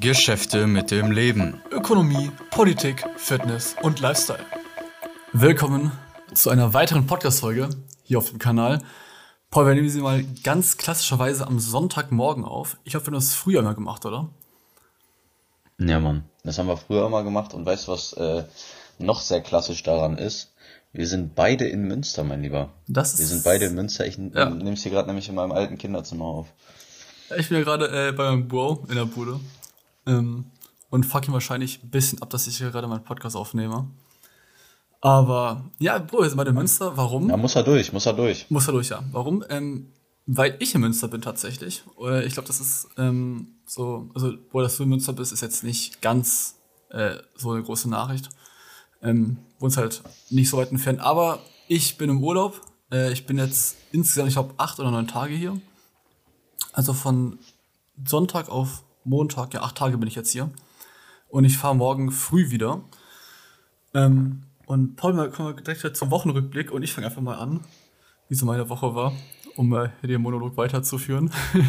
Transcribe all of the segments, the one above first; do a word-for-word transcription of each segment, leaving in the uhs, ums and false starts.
Geschäfte mit dem Leben. Ökonomie, Politik, Fitness und Lifestyle. Willkommen zu einer weiteren Podcast-Folge hier auf dem Kanal. Paul, wir nehmen sie mal ganz klassischerweise am Sonntagmorgen auf. Ich hoffe, wir haben das früher mal gemacht, oder? Ja, Mann, das haben wir früher mal gemacht und weißt du, was äh, noch sehr klassisch daran ist? Wir sind beide in Münster, mein Lieber. Das ist Wir sind beide in Münster. Ich Ja. nehme es hier gerade nämlich in meinem alten Kinderzimmer auf. Ich bin ja gerade äh, bei meinem Bro in der Bude ähm, und fuck ihn wahrscheinlich ein bisschen ab, dass ich hier gerade meinen Podcast aufnehme. Aber ja, Bro, wir sind beide in Münster. Warum? Ja, muss er durch, muss er durch. Muss er durch, ja. Warum? Ähm, weil ich in Münster bin tatsächlich. Äh, Ich glaube, das ist ähm, so, also, wo dass du in Münster bist, ist jetzt nicht ganz äh, so eine große Nachricht. Ähm, wohnst halt nicht so weit entfernt. Aber ich bin im Urlaub. Äh, ich bin jetzt insgesamt, ich glaube, acht oder neun Tage hier. Also von Sonntag auf Montag, ja, acht Tage bin ich jetzt hier. Und ich fahre morgen früh wieder. Ähm, und Paul, mal kommen wir direkt zum Wochenrückblick und ich fange einfach mal an, wie so meine Woche war, um äh, den Monolog weiterzuführen.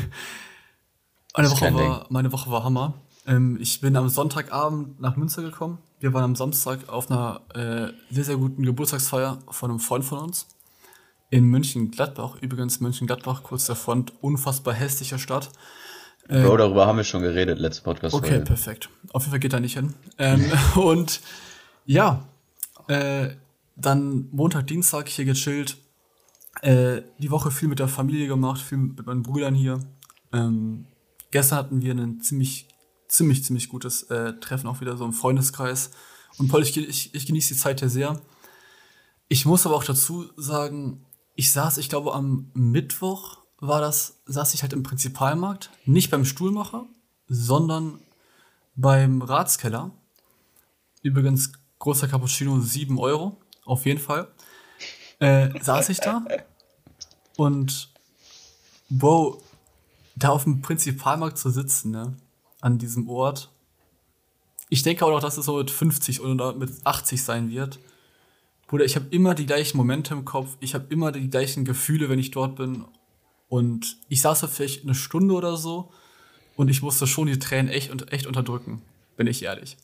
Meine Ist Woche kein war, meine Woche war Hammer. Ähm, ich bin am Sonntagabend nach Münster gekommen. Wir waren am Samstag auf einer äh, sehr, sehr guten Geburtstagsfeier von einem Freund von uns. In Mönchengladbach, übrigens Mönchengladbach, kurz der Front, unfassbar hässliche Stadt. Äh, Bro, darüber haben wir schon geredet, letzte Podcast-Folge. Okay, perfekt. Auf jeden Fall geht da nicht hin. Ähm, und ja, äh, dann Montag, Dienstag hier gechillt. Äh, die Woche viel mit der Familie gemacht, viel mit meinen Brüdern hier. Ähm, gestern hatten wir ein ziemlich, ziemlich, ziemlich gutes äh, Treffen, auch wieder so im Freundeskreis. Und Paul, ich, ich, ich genieße die Zeit hier sehr. Ich muss aber auch dazu sagen, ich saß, ich glaube, am Mittwoch war das, saß ich halt im Prinzipalmarkt, nicht beim Stuhlmacher, sondern beim Ratskeller. Übrigens, großer Cappuccino, sieben Euro, auf jeden Fall. Äh, saß ich da und, Bro, da auf dem Prinzipalmarkt zu sitzen, ne, an diesem Ort. Ich denke auch noch, dass es so mit fünfzig oder mit achtzig sein wird. Bruder, ich habe immer die gleichen Momente im Kopf, ich habe immer die gleichen Gefühle, wenn ich dort bin. Und ich saß da vielleicht eine Stunde oder so und ich musste schon die Tränen echt, und- echt unterdrücken, bin ich ehrlich.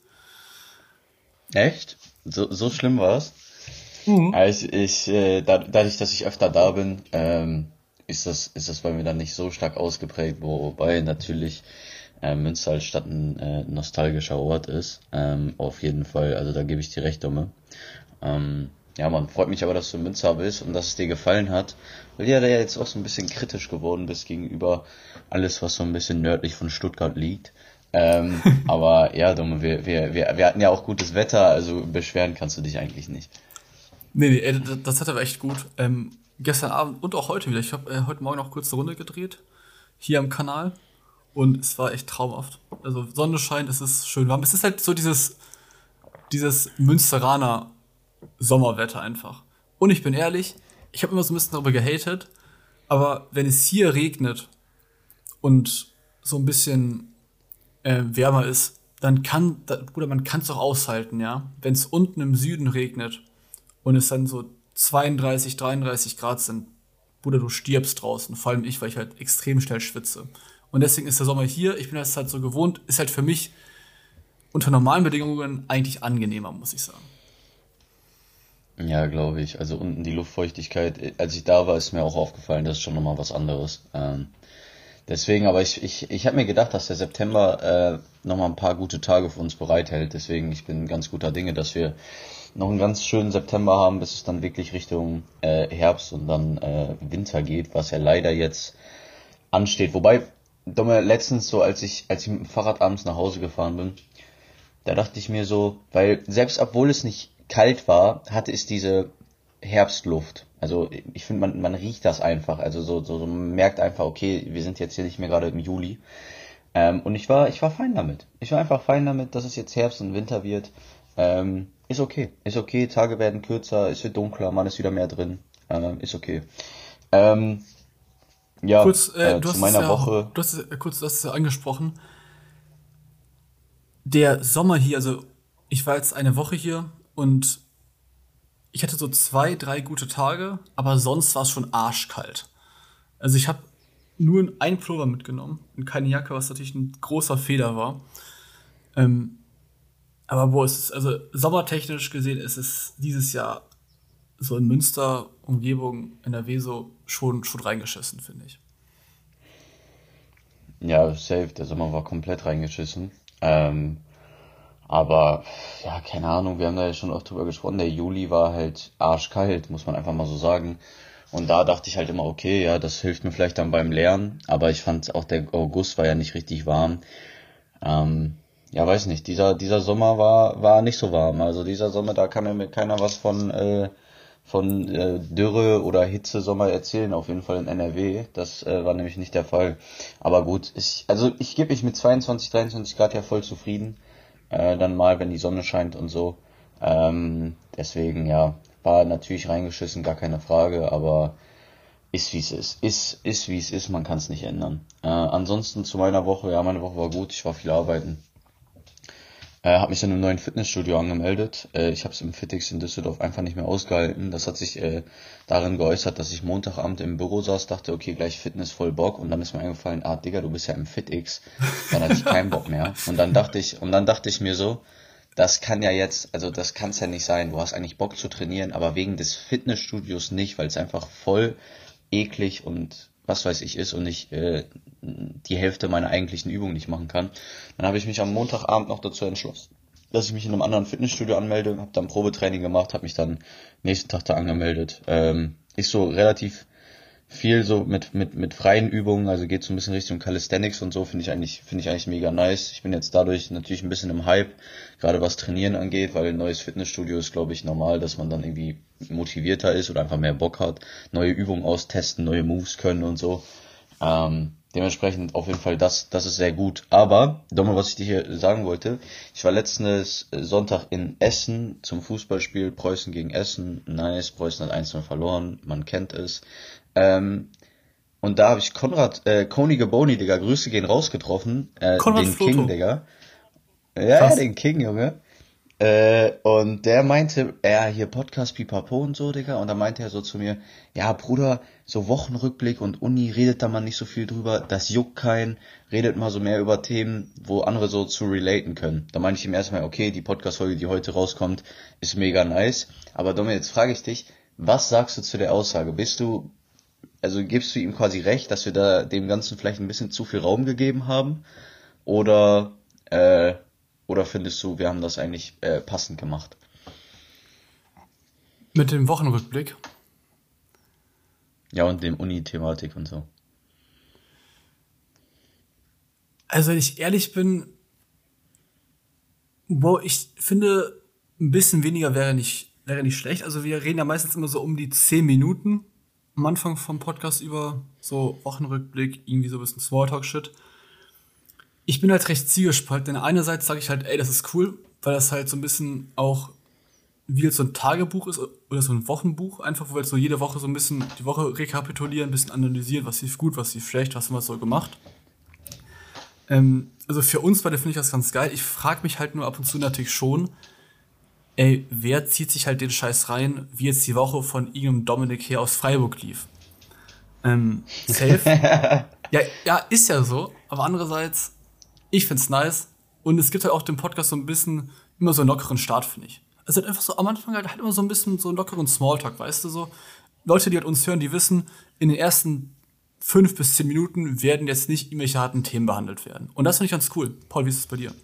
Echt? So, so schlimm war's? Mhm. Also ich, äh, da, dadurch, dass ich öfter da bin, ähm, ist das, ist das bei mir dann nicht so stark ausgeprägt, wobei natürlich äh, Münster als Stadt ein äh, nostalgischer Ort ist. Ähm, auf jeden Fall, also da gebe ich dir recht, Dumme. Ähm, ja, man freut mich aber, dass du in Münster bist und dass es dir gefallen hat, weil du ja da jetzt auch so ein bisschen kritisch geworden bist gegenüber alles, was so ein bisschen nördlich von Stuttgart liegt. Ähm, aber ja, Dumme, wir, wir, wir, wir hatten ja auch gutes Wetter, also beschweren kannst du dich eigentlich nicht. Nee, nee, ey, das, das hat aber echt gut. Ähm, gestern Abend und auch heute wieder. Ich habe äh, heute Morgen noch kurz eine Runde gedreht, hier am Kanal. Und es war echt traumhaft. Also Sonne scheint, es ist schön warm. Es ist halt so dieses, dieses Münsteraner Sommerwetter einfach. Und ich bin ehrlich, ich habe immer so ein bisschen darüber gehatet, aber wenn es hier regnet und so ein bisschen äh, wärmer ist, dann kann, da, Bruder, man kann es auch aushalten, ja. Wenn es unten im Süden regnet und es dann so zweiunddreißig, dreiunddreißig Grad sind, Bruder, du stirbst draußen. Vor allem ich, weil ich halt extrem schnell schwitze. Und deswegen ist der Sommer hier, ich bin das halt so gewohnt, ist halt für mich unter normalen Bedingungen eigentlich angenehmer, muss ich sagen. Ja, glaube ich. Also unten die Luftfeuchtigkeit, äh, als ich da war, ist mir auch aufgefallen, das ist schon nochmal was anderes. Ähm, deswegen, aber ich, ich, ich habe mir gedacht, dass der September äh, nochmal ein paar gute Tage für uns bereithält. Deswegen, ich bin ganz guter Dinge, dass wir noch einen ganz schönen September haben, bis es dann wirklich Richtung äh, Herbst und dann äh, Winter geht, was ja leider jetzt ansteht. Wobei, Dumme, letztens so, als ich, als ich mit dem Fahrrad abends nach Hause gefahren bin, da dachte ich mir so, weil selbst obwohl es nicht kalt war, hatte es diese Herbstluft. Also ich finde, man, man riecht das einfach. Also so, so, so man merkt einfach, okay, wir sind jetzt hier nicht mehr gerade im Juli. Ähm, und ich war, ich war fein damit. Ich war einfach fein damit, dass es jetzt Herbst und Winter wird. Ähm, ist okay. Ist okay, Tage werden kürzer, es wird dunkler, man ist wieder mehr drin. Ähm, ist okay. Ähm, ja, Kurz, äh, äh, du zu hast es meiner ja, Woche. du hast es, äh, kurz, du hast es ja angesprochen. Der Sommer hier, also ich war jetzt eine Woche hier und ich hatte so zwei, drei gute Tage, aber sonst war es schon arschkalt. Also ich habe nur einen Pullover mitgenommen und keine Jacke, was natürlich ein großer Fehler war. Ähm, aber wo ist es, also sommertechnisch gesehen ist es dieses Jahr so in Münster, Umgebung, N R W so schon, schon reingeschissen, finde ich. Ja, safe, der Sommer war komplett reingeschissen. Ähm, aber, ja, keine Ahnung, wir haben da ja schon oft drüber gesprochen. Der Juli war halt arschkalt, muss man einfach mal so sagen. Und da dachte ich halt immer, okay, ja, das hilft mir vielleicht dann beim Lernen. Aber ich fand auch, der August war ja nicht richtig warm. Ähm, ja, weiß nicht, dieser, dieser Sommer war, war nicht so warm. Also dieser Sommer, da kann mir keiner was von, äh, von äh, Dürre oder Hitzesommer erzählen, auf jeden Fall in N R W. Das äh, war nämlich nicht der Fall. Aber gut, ich, also ich gebe mich mit zweiundzwanzig, dreiundzwanzig Grad ja voll zufrieden. Äh, dann mal, wenn die Sonne scheint und so. Ähm, deswegen, ja, war natürlich reingeschissen, gar keine Frage, aber ist wie es ist. Ist, ist wie es ist, man kann es nicht ändern. Äh, ansonsten zu meiner Woche, ja, meine Woche war gut, ich war viel arbeiten. Äh, habe mich in einem neuen Fitnessstudio angemeldet. Äh, ich habe es im Fitix in Düsseldorf einfach nicht mehr ausgehalten. Das hat sich äh, darin geäußert, dass ich Montagabend im Büro saß, dachte, okay, gleich Fitness voll Bock. Und dann ist mir eingefallen, ah, Digga, du bist ja im Fitix. Dann hatte ich keinen Bock mehr. Und dann dachte ich, und dann dachte ich mir so, das kann ja jetzt, also das kann es ja nicht sein. Du hast eigentlich Bock zu trainieren, aber wegen des Fitnessstudios nicht, weil es einfach voll eklig und was weiß ich ist und ich äh, die Hälfte meiner eigentlichen Übungen nicht machen kann. Dann habe ich mich am Montagabend noch dazu entschlossen, dass ich mich in einem anderen Fitnessstudio anmelde, habe dann Probetraining gemacht, habe mich dann nächsten Tag da angemeldet. Ähm, ist so relativ viel so mit mit mit freien Übungen, also geht so ein bisschen Richtung Calisthenics und so, finde ich eigentlich finde ich eigentlich mega nice. Ich bin jetzt dadurch natürlich ein bisschen im Hype, gerade was Trainieren angeht, weil ein neues Fitnessstudio ist, glaube ich, normal, dass man dann irgendwie motivierter ist oder einfach mehr Bock hat, neue Übungen austesten, neue Moves können und so. Ähm, dementsprechend auf jeden Fall das das ist sehr gut. Aber nochmal, was ich dir hier sagen wollte, ich war letztes Sonntag in Essen zum Fußballspiel, Preußen gegen Essen. Nice, Preußen hat eins null verloren, man kennt es. Ähm, und da habe ich Konrad, äh, Koni Geboni, Digga, Grüße gehen raus getroffen, äh, Konrad den King, Floto. Digga. Ja, ja, Krass. den King, Junge. Äh, und der meinte, er hier Podcast Pipapo und so, Digga, und da meinte er so zu mir, ja, Bruder, so Wochenrückblick und Uni, redet da mal nicht so viel drüber, das juckt keinen, redet mal so mehr über Themen, wo andere so zu relaten können. Da meinte ich ihm erstmal, okay, die Podcast-Folge, die heute rauskommt, ist mega nice, aber Domi, jetzt frage ich dich, was sagst du zu der Aussage? Bist du also gibst du ihm quasi recht, dass wir da dem Ganzen vielleicht ein bisschen zu viel Raum gegeben haben? Oder, äh, oder findest du, wir haben das eigentlich äh, passend gemacht? Mit dem Wochenrückblick. Ja, und dem Uni-Thematik und so. Also wenn ich ehrlich bin, wo ich finde, ein bisschen weniger wäre nicht, wäre nicht schlecht. Also wir reden ja meistens immer so um die zehn Minuten am Anfang vom Podcast über so Wochenrückblick, irgendwie so ein bisschen Smalltalk-Shit. Ich bin halt recht zwiegespalten, denn einerseits sage ich halt, ey, das ist cool, weil das halt so ein bisschen auch wie jetzt so ein Tagebuch ist oder so ein Wochenbuch, einfach, wo wir jetzt so jede Woche so ein bisschen die Woche rekapitulieren, ein bisschen analysieren, was lief gut, was lief schlecht, was haben wir so gemacht. Ähm, also für uns beide finde ich das ganz geil. Ich frage mich halt nur ab und zu natürlich schon, ey, wer zieht sich halt den Scheiß rein, wie jetzt die Woche von irgendeinem Dominik her aus Freiburg lief? Ähm, safe. Ja, ja, ist ja so. Aber andererseits, ich find's nice. Und es gibt halt auch dem Podcast so ein bisschen immer so einen lockeren Start, finde ich. Also halt einfach so am Anfang halt, halt immer so ein bisschen so einen lockeren Smalltalk, weißt du, so. Leute, die halt uns hören, die wissen, in den ersten fünf bis zehn Minuten werden jetzt nicht irgendwelche harten Themen behandelt werden. Und das finde ich ganz cool. Paul, wie ist es bei dir?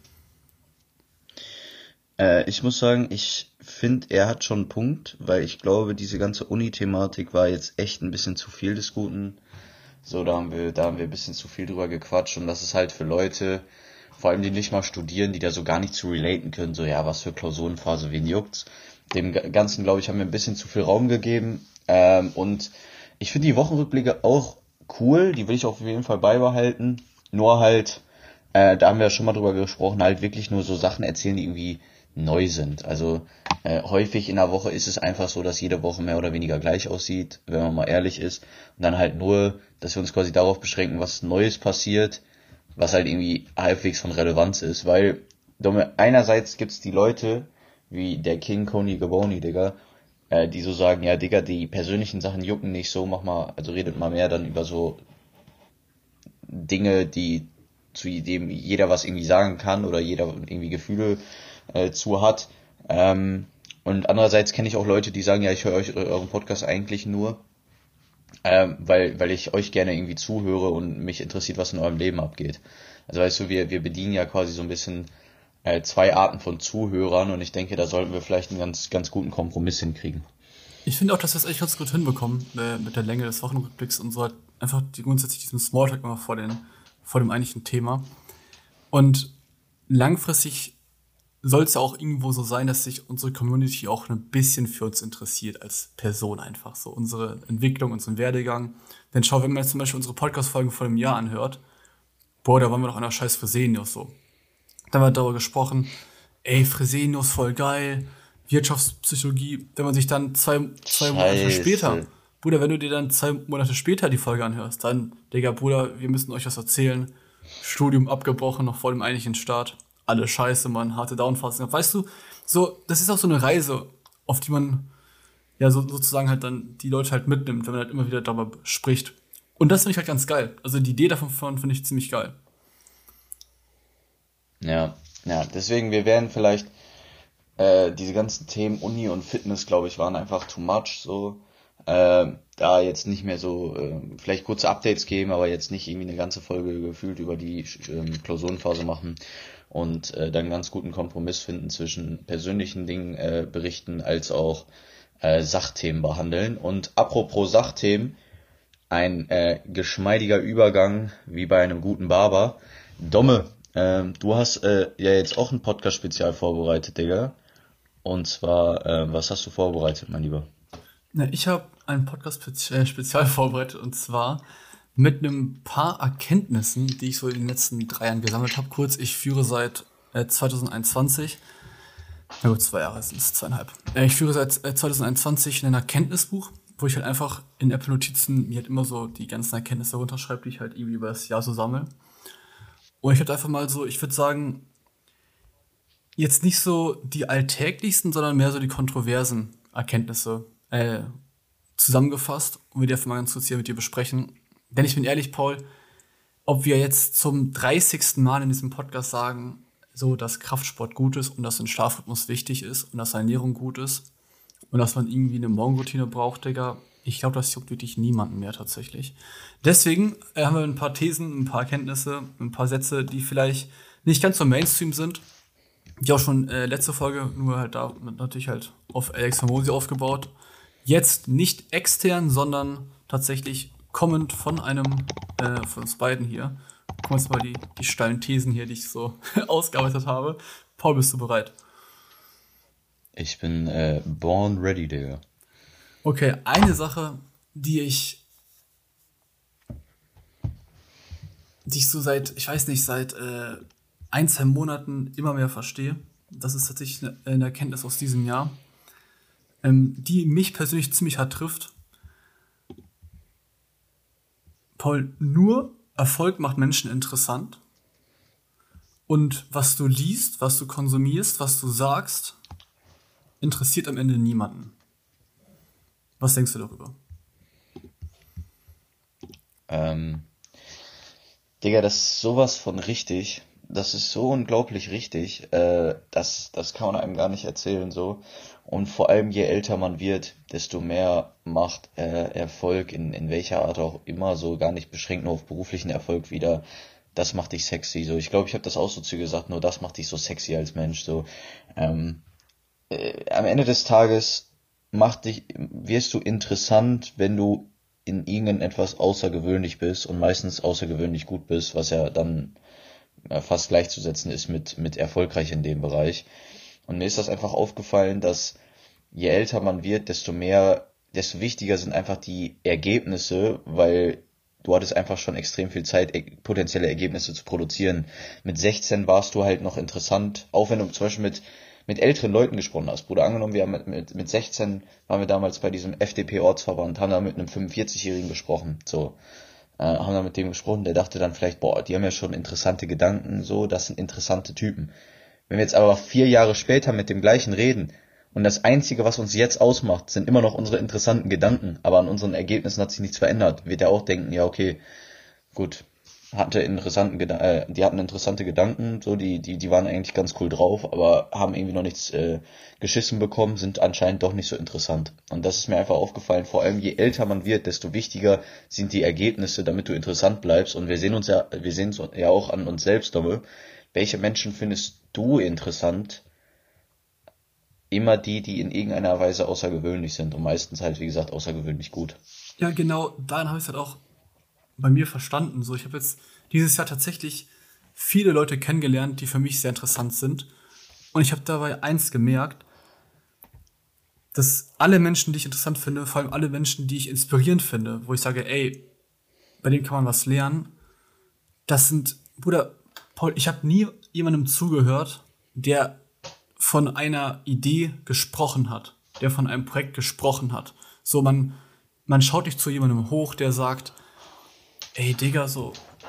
Äh, ich muss sagen, ich finde, er hat schon einen Punkt, weil ich glaube, diese ganze Uni-Thematik war jetzt echt ein bisschen zu viel des Guten. So, da haben wir, da haben wir ein bisschen zu viel drüber gequatscht und das ist halt für Leute, vor allem die nicht mal studieren, die da so gar nicht zu relaten können, so ja, was für Klausurenphase, wen juckt's. Dem Ganzen, glaube ich, haben wir ein bisschen zu viel Raum gegeben. Ähm, und ich finde die Wochenrückblicke auch cool, die will ich auf jeden Fall beibehalten. Nur halt, äh, da haben wir ja schon mal drüber gesprochen, halt wirklich nur so Sachen erzählen, die irgendwie neu sind. Also äh, häufig in der Woche ist es einfach so, dass jede Woche mehr oder weniger gleich aussieht, wenn man mal ehrlich ist. Und dann halt nur, dass wir uns quasi darauf beschränken, was Neues passiert, was halt irgendwie halbwegs von Relevanz ist. Weil einerseits gibt's die Leute, wie der King Koni Geboni, Digga, äh, die so sagen, ja, Digga, die persönlichen Sachen jucken nicht so, mach mal, also redet mal mehr dann über so Dinge, die zu dem jeder was irgendwie sagen kann oder jeder irgendwie Gefühle äh, zu hat. Ähm, und andererseits kenne ich auch Leute, die sagen, ja, ich höre euch euren Podcast eigentlich nur, ähm, weil weil ich euch gerne irgendwie zuhöre und mich interessiert, was in eurem Leben abgeht. Also weißt du, wir wir bedienen ja quasi so ein bisschen äh, zwei Arten von Zuhörern und ich denke, da sollten wir vielleicht einen ganz ganz guten Kompromiss hinkriegen. Ich finde auch, dass wir es echt ganz gut hinbekommen äh, mit der Länge des Wochenrückblicks und so halt einfach die, grundsätzlich diesen Smalltalk immer vor, den, vor dem eigentlichen Thema. Und langfristig soll es ja auch irgendwo so sein, dass sich unsere Community auch ein bisschen für uns interessiert als Person einfach. So unsere Entwicklung, unseren Werdegang. Denn schau, wenn man jetzt zum Beispiel unsere Podcast-Folgen vor einem Jahr anhört, boah, da waren wir doch an der scheiß Fresenius so. Da haben wir darüber gesprochen, ey, Fresenius voll geil, Wirtschaftspsychologie, wenn man sich dann zwei, zwei Monate Scheiße. später, Bruder, wenn du dir dann zwei Monate später die Folge anhörst, dann, Digga, Bruder, wir müssen euch was erzählen. Studium abgebrochen, noch vor dem eigentlichen Start. Alle scheiße, Mann, harte Downphasen gehabt. Weißt du, so, das ist auch so eine Reise, auf die man ja so, sozusagen halt dann die Leute halt mitnimmt, wenn man halt immer wieder darüber spricht. Und das finde ich halt ganz geil. Also die Idee davon finde ich ziemlich geil. Ja, ja, deswegen, wir werden vielleicht äh, diese ganzen Themen Uni und Fitness, glaube ich, waren einfach too much, so. Äh, da jetzt nicht mehr so, äh, vielleicht kurze Updates geben, aber jetzt nicht irgendwie eine ganze Folge gefühlt über die ähm, Klausurenphase machen und äh, dann einen ganz guten Kompromiss finden zwischen persönlichen Dingen äh, berichten als auch äh, Sachthemen behandeln. Und apropos Sachthemen, ein äh, geschmeidiger Übergang wie bei einem guten Barber. Domme, ähm, du hast äh, ja jetzt auch ein Podcast-Spezial vorbereitet, Digga. Und zwar, äh, was hast du vorbereitet, mein Lieber? Na, ich habe einen Podcast-Spezial vorbereitet und zwar mit einem paar Erkenntnissen, die ich so in den letzten drei Jahren gesammelt habe. Kurz, ich führe seit äh, zwanzig einundzwanzig, na gut, zwei Jahre sind es, zweieinhalb. Äh, ich führe seit äh, zwanzig einundzwanzig ein Erkenntnisbuch, wo ich halt einfach in Apple-Notizen mir halt immer so die ganzen Erkenntnisse runterschreibe, die ich halt irgendwie über das Jahr so sammle. Und ich habe einfach mal so, ich würde sagen, jetzt nicht so die alltäglichsten, sondern mehr so die kontroversen Erkenntnisse äh, zusammengefasst und wir die einfach mal ganz kurz hier mit dir besprechen. Denn ich bin ehrlich, Paul, ob wir jetzt zum dreißigsten Mal in diesem Podcast sagen, so, dass Kraftsport gut ist und dass ein Schlafrhythmus wichtig ist und dass Ernährung gut ist und dass man irgendwie eine Morgenroutine braucht, Digga, ich glaube, das juckt wirklich niemanden mehr tatsächlich. Deswegen äh, haben wir ein paar Thesen, ein paar Erkenntnisse, ein paar Sätze, die vielleicht nicht ganz so Mainstream sind, die auch schon äh, letzte Folge, nur halt da natürlich halt auf Alex Hormozy aufgebaut. Jetzt nicht extern, sondern tatsächlich kommend von einem äh, von uns beiden hier. Gucken wir uns mal die, die steilen Thesen hier, die ich so ausgearbeitet habe. Paul, bist du bereit? Ich bin äh, born ready, Digga. Okay, eine Sache, die ich die ich so seit, ich weiß nicht, seit äh, ein, zwei Monaten immer mehr verstehe. Das ist tatsächlich eine, eine Erkenntnis aus diesem Jahr, ähm, die mich persönlich ziemlich hart trifft. Paul, nur Erfolg macht Menschen interessant. Und was du liest, was du konsumierst, was du sagst, interessiert am Ende niemanden. Was denkst du darüber? Ähm, Digga, das ist sowas von richtig. Das ist so unglaublich richtig. Äh, das, das kann man einem gar nicht erzählen so. Und vor allem, je älter man wird, desto mehr macht äh, Erfolg in, in welcher Art auch immer, so gar nicht beschränkt nur auf beruflichen Erfolg wieder. Das macht dich sexy. So, ich glaube, ich habe das auch so zu gesagt, nur das macht dich so sexy als Mensch. So, ähm, äh, am Ende des Tages macht dich, wirst du interessant, wenn du in irgendetwas außergewöhnlich bist und meistens außergewöhnlich gut bist, was ja dann äh, fast gleichzusetzen ist mit, mit erfolgreich in dem Bereich. Und mir ist das einfach aufgefallen, dass je älter man wird, desto mehr, desto wichtiger sind einfach die Ergebnisse, weil du hattest einfach schon extrem viel Zeit, e- potenzielle Ergebnisse zu produzieren. Mit sechzehn warst du halt noch interessant, auch wenn du zum Beispiel mit, mit älteren Leuten gesprochen hast. Bruder, angenommen, wir haben mit, mit, mit sechzehn waren wir damals bei diesem F D P-Ortsverband, haben da mit einem fünfundvierzigjährigen gesprochen, so. Äh, haben da mit dem gesprochen, der dachte dann vielleicht, boah, die haben ja schon interessante Gedanken, so, das sind interessante Typen. Wenn wir jetzt aber vier Jahre später mit dem gleichen reden und das Einzige, was uns jetzt ausmacht, sind immer noch unsere interessanten Gedanken, aber an unseren Ergebnissen hat sich nichts verändert, wird er auch denken, ja okay, gut, hatte interessanten Geda äh, die hatten interessante Gedanken, so, die, die, die waren eigentlich ganz cool drauf, aber haben irgendwie noch nichts äh, geschissen bekommen, sind anscheinend doch nicht so interessant. Und das ist mir einfach aufgefallen, vor allem je älter man wird, desto wichtiger sind die Ergebnisse, damit du interessant bleibst. Und wir sehen uns ja, wir sehen es ja auch an uns selbst, Domme. Welche Menschen findest du interessant? Immer die, die in irgendeiner Weise außergewöhnlich sind und meistens halt, wie gesagt, außergewöhnlich gut. Ja, genau, daran habe ich es halt auch bei mir verstanden. So, ich habe jetzt dieses Jahr tatsächlich viele Leute kennengelernt, die für mich sehr interessant sind. Und ich habe dabei eins gemerkt, dass alle Menschen, die ich interessant finde, vor allem alle Menschen, die ich inspirierend finde, wo ich sage, ey, bei denen kann man was lernen, das sind, Bruder, Paul, ich habe nie jemandem zugehört, der von einer Idee gesprochen hat, der von einem Projekt gesprochen hat. So, man, man schaut nicht zu jemandem hoch, der sagt, ey, Digga, so,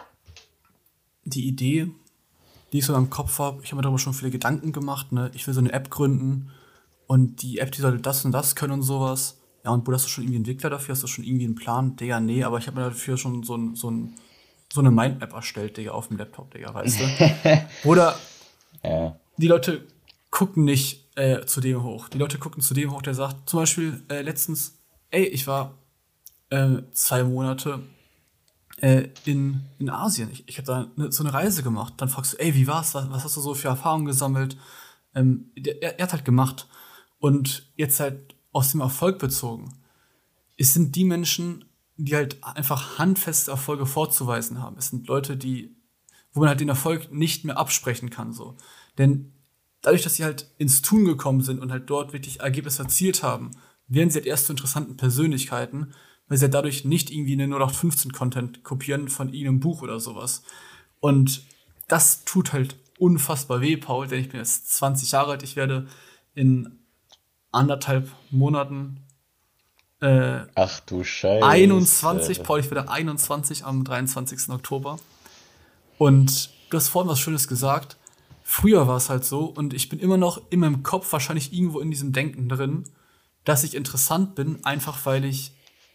die Idee, die ich so im Kopf habe, ich habe mir darüber schon viele Gedanken gemacht, ne, ich will so eine App gründen und die App, die soll das und das können und sowas. Ja, und Bruder, hast du schon irgendwie einen Entwickler dafür, hast du schon irgendwie einen Plan? Digga, nee, aber ich habe mir dafür schon so, ein, so, ein, so eine Mindmap erstellt, Digga, auf dem Laptop, Digga, weißt du? Bruder, Ja. die Leute gucken nicht äh, zu dem hoch. Die Leute gucken zu dem hoch, der sagt, zum Beispiel äh, letztens, ey, ich war äh, zwei Monate äh, in, in Asien. Ich, ich habe da ne, so eine Reise gemacht. Dann fragst du, ey, wie war's? Was, was hast du so für Erfahrungen gesammelt? Ähm, der, er, er hat halt gemacht. Und jetzt halt aus dem Erfolg bezogen. Es sind die Menschen, die halt einfach handfeste Erfolge vorzuweisen haben. Es sind Leute, die, wo man halt den Erfolg nicht mehr absprechen kann, so. Denn dadurch, dass sie halt ins Tun gekommen sind und halt dort wirklich Ergebnisse erzielt haben, werden sie halt erst zu interessanten Persönlichkeiten, weil sie halt dadurch nicht irgendwie einen null acht fünfzehn Content kopieren von irgendeinem Buch oder sowas. Und das tut halt unfassbar weh, Paul, denn ich bin jetzt zwanzig Jahre alt, ich werde in anderthalb Monaten äh, Ach du Scheiße. einundzwanzig, Paul, ich werde einundzwanzig am dreiundzwanzigsten Oktober. Und du hast vorhin was Schönes gesagt. Früher war es halt so, und ich bin immer noch in meinem Kopf wahrscheinlich irgendwo in diesem Denken drin, dass ich interessant bin, einfach weil ich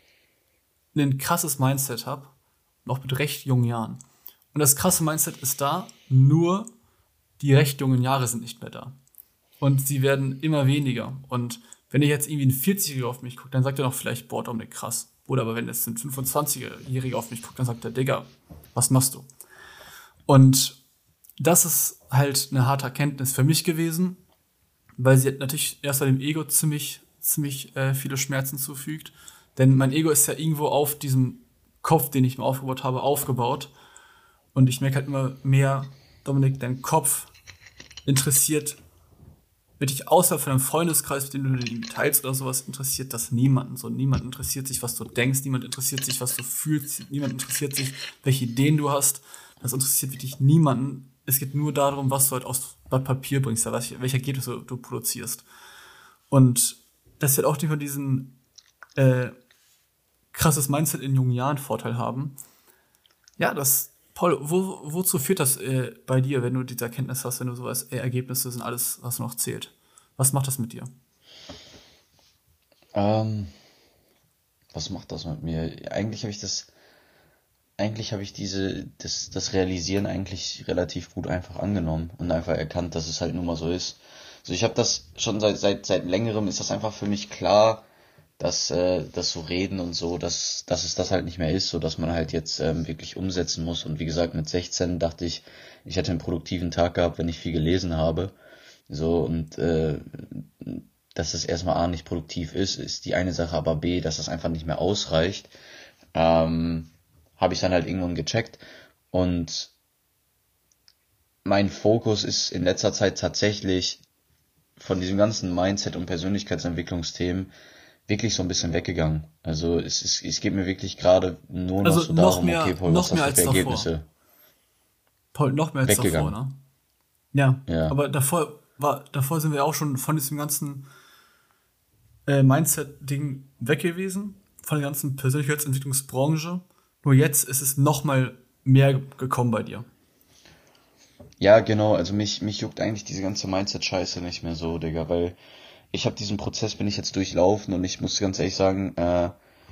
ein krasses Mindset habe, noch mit recht jungen Jahren. Und das krasse Mindset ist da, nur die recht jungen Jahre sind nicht mehr da. Und sie werden immer weniger. Und wenn ich jetzt irgendwie ein vierzigjähriger auf mich guckt, dann sagt er noch vielleicht, boah, Dominik, krass. Oder aber wenn jetzt ein fünfundzwanzigjähriger auf mich guckt, dann sagt er, Digga, was machst du? Und das ist halt eine harte Erkenntnis für mich gewesen, weil sie natürlich erst dem Ego ziemlich, ziemlich äh, viele Schmerzen zufügt. Denn mein Ego ist ja irgendwo auf diesem Kopf, den ich mir aufgebaut habe, aufgebaut. Und ich merke halt immer mehr, Dominik, dein Kopf interessiert wirklich außerhalb von einem Freundeskreis, mit dem du den teilst oder sowas, interessiert das niemanden. So, niemand interessiert sich, was du denkst, niemand interessiert sich, was du fühlst, niemand interessiert sich, welche Ideen du hast. Das interessiert wirklich niemanden. Es geht nur darum, was du halt aus Blatt Papier bringst, ja, welche, welche Ergebnisse du produzierst. Und dass wir halt auch nicht von diesen äh, krasses Mindset in jungen Jahren Vorteil haben. Ja, das, Paul, wo, wozu führt das äh, bei dir, wenn du diese Erkenntnis hast, wenn du sowas, äh, Ergebnisse sind alles, was noch zählt? Was macht das mit dir? Ähm, was macht das mit mir? Eigentlich habe ich das, eigentlich habe ich diese, das, das Realisieren eigentlich relativ gut einfach angenommen und einfach erkannt, dass es halt nun mal so ist. Also ich habe das schon seit, seit, seit längerem ist das einfach für mich klar, dass äh, das so Reden und so, dass, dass es das halt nicht mehr ist, so dass man halt jetzt ähm, wirklich umsetzen muss. Und wie gesagt, mit sechzehn dachte ich, ich hätte einen produktiven Tag gehabt, wenn ich viel gelesen habe. So, und äh, dass es erstmal A nicht produktiv ist, ist die eine Sache, aber B, dass das einfach nicht mehr ausreicht, ähm, habe ich dann halt irgendwann gecheckt. Und mein Fokus ist in letzter Zeit tatsächlich von diesem ganzen Mindset- und Persönlichkeitsentwicklungsthemen wirklich so ein bisschen weggegangen. Also es, es, es geht mir wirklich gerade nur noch Also so noch darum, mehr, okay, Paul, noch was hast mehr du als für davor. Ergebnisse? Paul, noch mehr als Weggegangen. davor, ne? Ja, Ja. aber davor war, davor sind wir auch schon von diesem ganzen äh, Mindset-Ding weg gewesen, von der ganzen Persönlichkeitsentwicklungsbranche. Nur jetzt ist es noch mal mehr gekommen bei dir. Ja, genau, also mich, mich juckt eigentlich diese ganze Mindset-Scheiße nicht mehr so, Digga, weil ich habe diesen Prozess, bin ich jetzt durchlaufen und ich muss ganz ehrlich sagen, äh,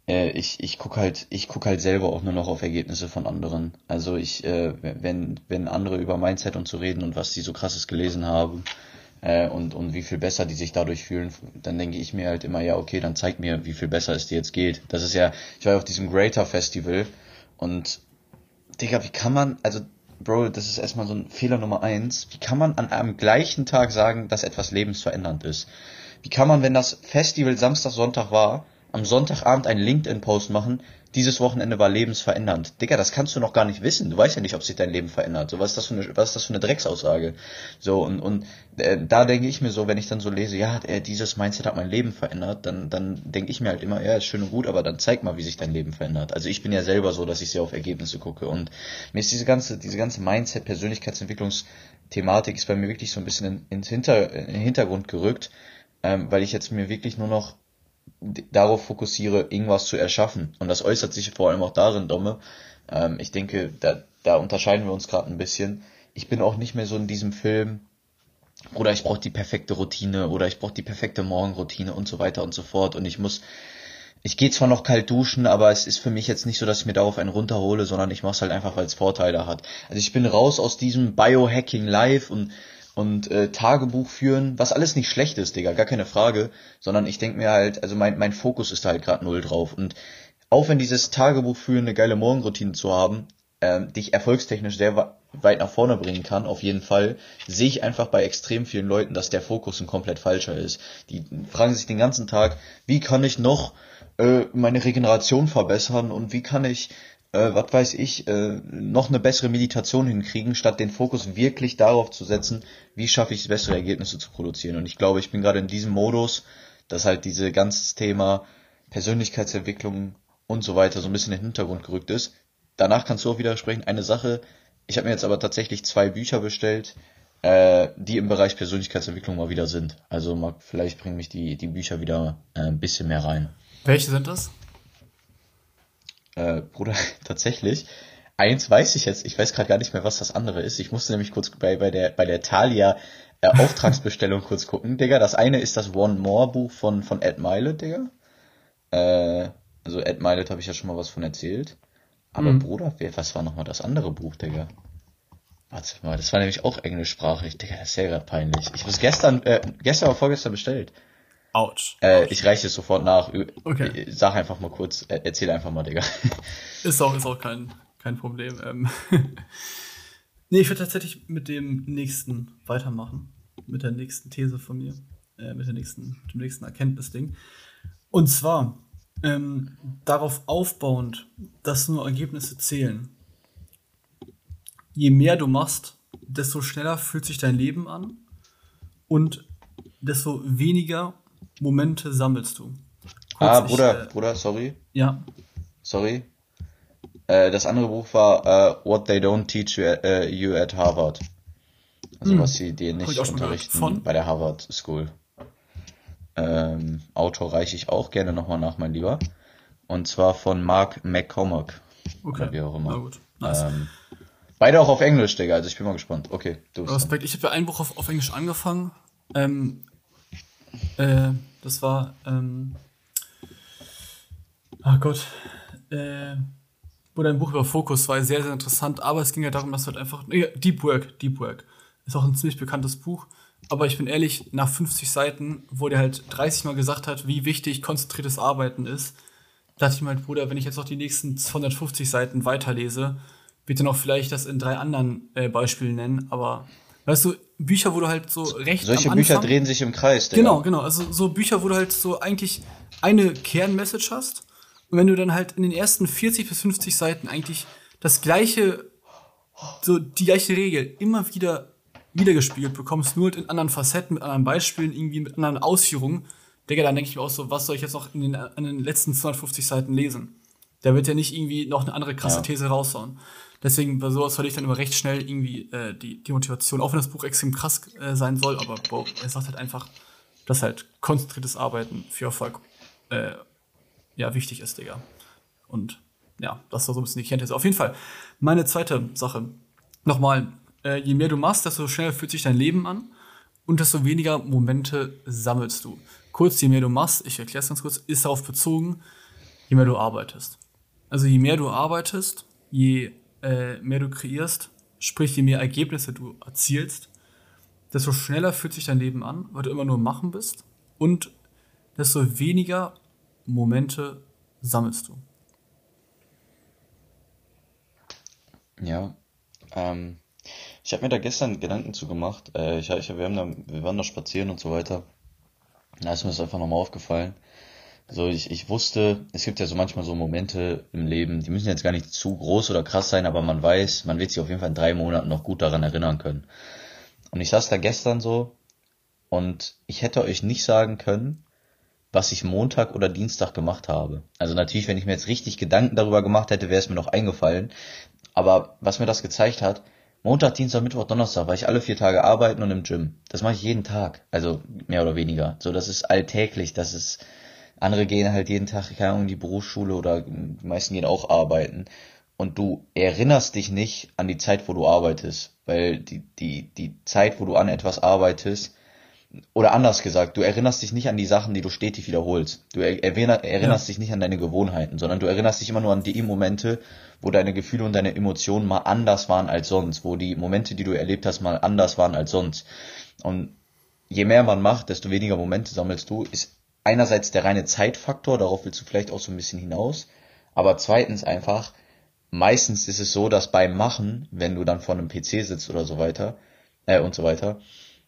äh, ich, ich guck halt, ich guck halt selber auch nur noch auf Ergebnisse von anderen. Also ich, äh, wenn, wenn andere über Mindset und so reden und was die so krasses gelesen haben, äh, und, und wie viel besser die sich dadurch fühlen, dann denke ich mir halt immer, ja, okay, dann zeig mir, wie viel besser es dir jetzt geht. Das ist ja, ich war ja auf diesem Greater Festival und, Digga, wie kann man, also, Bro, das ist erstmal so ein Fehler Nummer eins. Wie kann man an einem gleichen Tag sagen, dass etwas lebensverändernd ist? Wie kann man, wenn das Festival Samstag, Sonntag war, am Sonntagabend einen LinkedIn-Post machen, dieses Wochenende war lebensverändernd? Digga, das kannst du noch gar nicht wissen. Du weißt ja nicht, ob sich dein Leben verändert. So, was ist das für eine, was ist das für eine Drecksaussage? So, und, und äh, da denke ich mir so, wenn ich dann so lese, ja, äh, dieses Mindset hat mein Leben verändert, dann, dann denke ich mir halt immer, ja, ist schön und gut, aber dann zeig mal, wie sich dein Leben verändert. Also ich bin ja selber so, dass ich sehr auf Ergebnisse gucke und mir ist diese ganze, diese ganze Mindset, Persönlichkeitsentwicklungsthematik ist bei mir wirklich so ein bisschen in, ins Hinter, in den Hintergrund gerückt, ähm, weil ich jetzt mir wirklich nur noch d- darauf fokussiere, irgendwas zu erschaffen. Und das äußert sich vor allem auch darin, Domme. Ähm, ich denke, da, da unterscheiden wir uns gerade ein bisschen. Ich bin auch nicht mehr so in diesem Film, oder ich brauche die perfekte Routine, oder ich brauche die perfekte Morgenroutine und so weiter und so fort. Und ich muss, ich gehe zwar noch kalt duschen, aber es ist für mich jetzt nicht so, dass ich mir darauf einen runterhole, sondern ich mache es halt einfach, weil es Vorteile hat. Also ich bin raus aus diesem Biohacking Live und und äh, Tagebuch führen, was alles nicht schlecht ist, Digga, gar keine Frage, sondern ich denk mir halt, also mein mein Fokus ist da halt gerade null drauf und auch wenn dieses Tagebuch führen eine geile Morgenroutine zu haben, ähm, dich erfolgstechnisch sehr wa- weit nach vorne bringen kann, auf jeden Fall, sehe ich einfach bei extrem vielen Leuten, dass der Fokus ein komplett falscher ist. Die fragen sich den ganzen Tag, wie kann ich noch äh, meine Regeneration verbessern und wie kann ich, äh, was weiß ich, äh, noch eine bessere Meditation hinkriegen, statt den Fokus wirklich darauf zu setzen, wie schaffe ich es, bessere Ergebnisse zu produzieren. Und ich glaube, ich bin gerade in diesem Modus, dass halt diese ganze Thema Persönlichkeitsentwicklung und so weiter so ein bisschen in den Hintergrund gerückt ist. Danach kannst du auch widersprechen. Eine Sache, ich habe mir jetzt aber tatsächlich zwei Bücher bestellt, äh, die im Bereich Persönlichkeitsentwicklung mal wieder sind. Also mal, vielleicht bringen mich die, die Bücher wieder äh, ein bisschen mehr rein. Welche sind das? Äh, Bruder, tatsächlich, eins weiß ich jetzt, ich weiß gerade gar nicht mehr, was das andere ist. Ich musste nämlich kurz bei, bei der bei der Thalia äh, Auftragsbestellung kurz gucken, Digga. Das eine ist das One More Buch von, von Ed Mylett, Digga. Äh, also Ed Mylett habe ich ja schon mal was von erzählt. Aber Hm. Bruder, wer- was war nochmal das andere Buch, Digga? Warte mal, das war nämlich auch englischsprachig, Digga, das ist ja gerade peinlich. Ich habe es gestern, äh, gestern oder vorgestern bestellt. Autsch. Äh, ich reiche es sofort nach. Ü- Okay. äh, Sag einfach mal kurz, äh, erzähl einfach mal, Digga. Ist auch, ist auch kein, kein Problem. Ähm. Nee, ich würde tatsächlich mit dem nächsten weitermachen. Mit der nächsten These von mir. Äh, mit der nächsten, mit dem nächsten Erkenntnisding. Und zwar, ähm, darauf aufbauend, dass nur Ergebnisse zählen. Je mehr du machst, desto schneller fühlt sich dein Leben an und desto weniger Momente sammelst du. Kurz, Ah, ich, Bruder, äh, Bruder, sorry, ja, sorry. Äh, das andere Buch war äh, What They Don't Teach You, at- äh, you at Harvard. Also Hm. was sie dir Hab ich nicht auch schon gehört. unterrichten Von? bei der Harvard School. Ähm, Autor reiche ich auch gerne nochmal nach, mein Lieber. Und zwar von Mark McCormack. Oder Okay, wie auch na immer. gut. Nice. Ähm, beide auch auf Englisch, Digga, also ich bin mal gespannt. Okay, du bist dran. Respekt. Ich habe ja ein Buch auf, auf Englisch angefangen. Ähm, äh, das war, ähm, ah Gott, äh, wurde ein Buch über Fokus, war sehr, sehr interessant, aber es ging ja darum, dass du halt einfach, ja, Deep Work, Deep Work, ist auch ein ziemlich bekanntes Buch, aber ich bin ehrlich, nach fünfzig Seiten, wo der halt dreißig Mal gesagt hat, wie wichtig konzentriertes Arbeiten ist, dachte ich mir halt, Bruder, wenn ich jetzt noch die nächsten zweihundertfünfzig Seiten weiterlese, bitte noch vielleicht das in drei anderen äh, Beispielen nennen, aber weißt du, Bücher, wo du halt so recht Solche am Bücher Anfang, drehen sich im Kreis, Digga. genau, genau, also so Bücher, wo du halt so eigentlich eine Kernmessage hast und wenn du dann halt in den ersten vierzig bis fünfzig Seiten eigentlich das gleiche, so die gleiche Regel immer wieder wiedergespiegelt bekommst, nur halt in anderen Facetten, mit anderen Beispielen, irgendwie mit anderen Ausführungen, Digga, dann denke ich mir auch so, was soll ich jetzt noch in den, in den letzten zweihundertfünfzig Seiten lesen? Der wird ja nicht irgendwie noch eine andere krasse Ja. These raushauen. Deswegen, bei sowas verliere ich dann immer recht schnell irgendwie äh, die, die Motivation, auch wenn das Buch extrem krass äh, sein soll, aber Bro, er sagt halt einfach, dass halt konzentriertes Arbeiten für Erfolg äh, ja, wichtig ist, Digga. Und ja, das war so ein bisschen die Kenntnis. Auf jeden Fall, meine zweite Sache. Nochmal, äh, je mehr du machst, desto schneller fühlt sich dein Leben an und desto weniger Momente sammelst du. Kurz, je mehr du machst, ich erkläre es ganz kurz, ist darauf bezogen, je mehr du arbeitest. Also je mehr du arbeitest, je äh, mehr du kreierst, sprich je mehr Ergebnisse du erzielst, desto schneller fühlt sich dein Leben an, weil du immer nur im Machen bist und desto weniger Momente sammelst du. Ja, ähm, ich habe mir da gestern Gedanken zu gemacht. Äh, ich, ich, wir haben da, wir waren da spazieren und so weiter. Da ist mir das einfach nochmal aufgefallen. So, ich, ich wusste, es gibt ja so manchmal so Momente im Leben, die müssen jetzt gar nicht zu groß oder krass sein, aber man weiß, man wird sich auf jeden Fall in drei Monaten noch gut daran erinnern können. Und ich saß da gestern so und ich hätte euch nicht sagen können, was ich Montag oder Dienstag gemacht habe. Also natürlich, wenn ich mir jetzt richtig Gedanken darüber gemacht hätte, wäre es mir noch eingefallen. Aber was mir das gezeigt hat, Montag, Dienstag, Mittwoch, Donnerstag war ich alle vier Tage arbeiten und im Gym. Das mache ich jeden Tag, also mehr oder weniger. So, das ist alltäglich, das ist, andere gehen halt jeden Tag, keine Ahnung, in die Berufsschule oder die meisten gehen auch arbeiten. Und du erinnerst dich nicht an die Zeit, wo du arbeitest, weil die, die, die Zeit, wo du an etwas arbeitest, oder anders gesagt, du erinnerst dich nicht an die Sachen, die du stetig wiederholst. Du er, erinner, erinnerst Ja. dich nicht an deine Gewohnheiten, sondern du erinnerst dich immer nur an die Momente, wo deine Gefühle und deine Emotionen mal anders waren als sonst, wo die Momente, die du erlebt hast, mal anders waren als sonst. Und je mehr man macht, desto weniger Momente sammelst du, ist einerseits der reine Zeitfaktor, darauf willst du vielleicht auch so ein bisschen hinaus, aber zweitens einfach, meistens ist es so, dass beim Machen, wenn du dann vor einem P C sitzt oder so weiter, äh, und so weiter,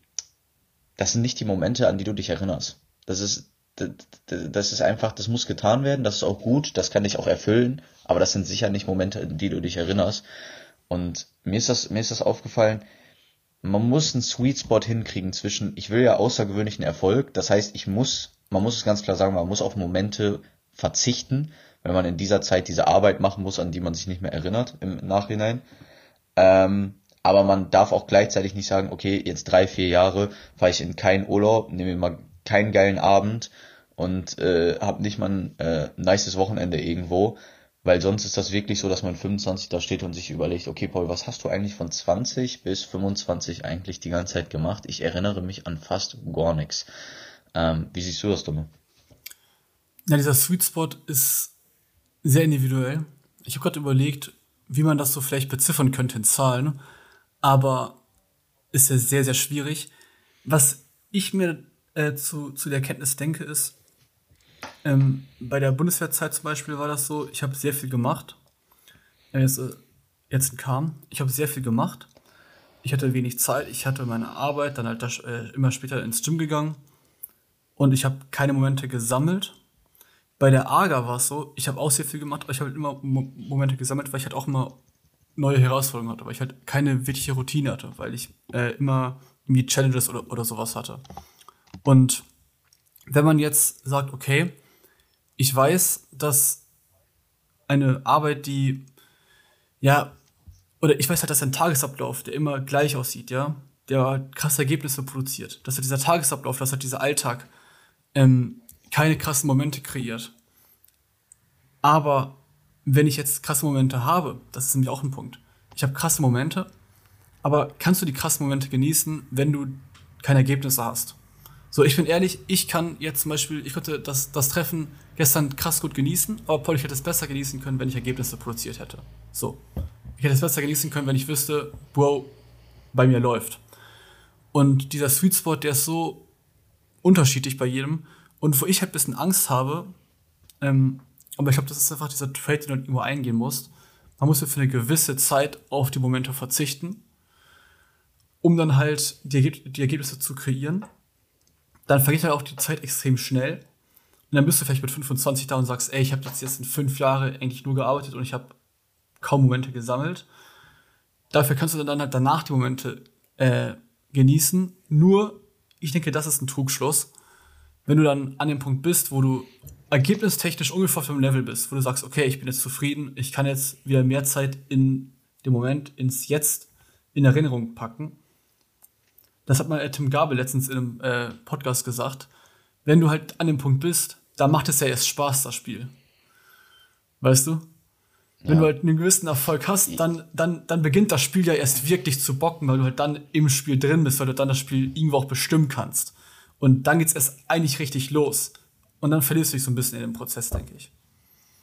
das sind nicht die Momente, an die du dich erinnerst. Das ist, das ist einfach, das muss getan werden, das ist auch gut, das kann dich auch erfüllen, aber das sind sicher nicht Momente, an die du dich erinnerst. Und mir ist das, mir ist das aufgefallen, man muss einen Sweet Spot hinkriegen zwischen, ich will ja außergewöhnlichen Erfolg, das heißt, ich muss, man muss es ganz klar sagen, man muss auf Momente verzichten, wenn man in dieser Zeit diese Arbeit machen muss, an die man sich nicht mehr erinnert im Nachhinein. Ähm, aber man darf auch gleichzeitig nicht sagen, okay, jetzt drei, vier Jahre fahre ich in keinen Urlaub, nehme mir mal keinen geilen Abend und äh, habe nicht mal ein äh, nices Wochenende irgendwo, weil sonst ist das wirklich so, dass man fünfundzwanzig da steht und sich überlegt, okay Paul, was hast du eigentlich von zwanzig bis fünfundzwanzig eigentlich die ganze Zeit gemacht? Ich erinnere mich an fast gar nichts. Ähm, wie siehst du das, Dumme? Ja, dieser Sweet Spot ist sehr individuell. Ich habe gerade überlegt, wie man das so vielleicht beziffern könnte in Zahlen, aber ist ja sehr, sehr schwierig. Was ich mir äh, zu, zu der Kenntnis denke, ist, ähm, bei der Bundeswehrzeit zum Beispiel war das so, ich habe sehr viel gemacht. Äh, Jetzt, äh, jetzt kam, ich habe sehr viel gemacht. Ich hatte wenig Zeit, ich hatte meine Arbeit, dann halt das, äh, immer später ins Gym gegangen und ich habe keine Momente gesammelt. Bei der A G A war es so, ich habe auch sehr viel gemacht, aber ich habe halt immer Mo- Momente gesammelt, weil ich halt auch immer neue Herausforderungen hatte, weil ich halt keine wirkliche Routine hatte, weil ich äh, immer irgendwie Challenges oder, oder sowas hatte. Und wenn man jetzt sagt, okay, ich weiß, dass eine Arbeit, die, ja, oder ich weiß halt, dass ein Tagesablauf, der immer gleich aussieht, ja, der halt krasse Ergebnisse produziert, dass halt dieser Tagesablauf, dass halt dieser Alltag ähm, keine krassen Momente kreiert. Aber wenn ich jetzt krasse Momente habe, das ist nämlich auch ein Punkt. Ich habe krasse Momente, aber kannst du die krassen Momente genießen, wenn du keine Ergebnisse hast? So, ich bin ehrlich, ich kann jetzt zum Beispiel, ich konnte das, das Treffen gestern krass gut genießen, aber Paul, ich hätte es besser genießen können, wenn ich Ergebnisse produziert hätte. So. Ich hätte es besser genießen können, wenn ich wüsste, Bro, bei mir läuft. Und dieser Sweet Spot, der ist so unterschiedlich bei jedem. Und wo ich halt ein bisschen Angst habe, ähm, aber ich glaube, das ist einfach dieser Trade, den du irgendwo eingehen musst. Man muss ja für eine gewisse Zeit auf die Momente verzichten, um dann halt die, Ergeb- die Ergebnisse zu kreieren. Dann vergeht halt auch die Zeit extrem schnell. Und dann bist du vielleicht mit fünfundzwanzig da und sagst, ey, ich habe jetzt, jetzt in fünf Jahre eigentlich nur gearbeitet und ich habe kaum Momente gesammelt. Dafür kannst du dann halt danach die Momente äh, genießen. Nur, ich denke, das ist ein Trugschluss. Wenn du dann an dem Punkt bist, wo du ergebnistechnisch ungefähr auf dem Level bist, wo du sagst, okay, ich bin jetzt zufrieden, ich kann jetzt wieder mehr Zeit in dem Moment, ins Jetzt, in Erinnerung packen. Das hat mal Tim Gabel letztens in einem äh, Podcast gesagt. Wenn du halt an dem Punkt bist, dann macht es ja erst Spaß, das Spiel. Weißt du? Wenn Ja. du halt einen gewissen Erfolg hast, dann, dann, dann beginnt das Spiel ja erst wirklich zu bocken, weil du halt dann im Spiel drin bist, weil du dann das Spiel irgendwo auch bestimmen kannst. Und dann geht's erst eigentlich richtig los. Und dann verlierst du dich so ein bisschen in dem Prozess, denke ich.